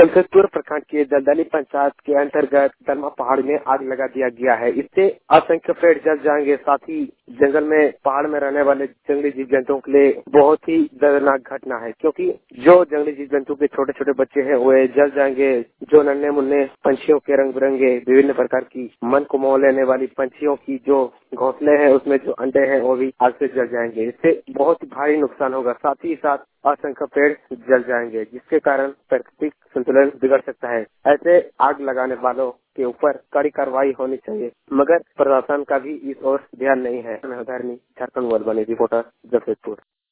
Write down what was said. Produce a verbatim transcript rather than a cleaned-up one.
जमशेदपुर प्रखंड के दलदली पंचायत के अंतर्गत दलमा पहाड़ में आग लगा दिया गया है। इससे असंख्य पेड़ जल जाएंगे। साथ ही जंगल में पहाड़ में रहने वाले जंगली जीव जंतुओं के लिए बहुत ही दर्दनाक घटना है, क्योंकि जो जंगली जीव जंतु के छोटे छोटे बच्चे हैं वे जल जाएंगे। जो नन्हे मुन्ने पंछियों के रंग बिरंगे विभिन्न प्रकार की मन को मोह लेने वाली पंछियों की जो घोंसले हैं उसमें जो अंडे हैं वो भी आग से जल जाएंगे। इससे बहुत भारी नुकसान होगा। साथ ही साथ असंख्य पेड़ जल जाएंगे, जिसके कारण प्राकृतिक संतुलन बिगड़ सकता है। ऐसे आग लगाने वालों के ऊपर कड़ी कार्रवाई होनी चाहिए, मगर प्रशासन का भी इस ओर ध्यान नहीं है। झारखंड मधुबनी रिपोर्टर जमशेदपुर।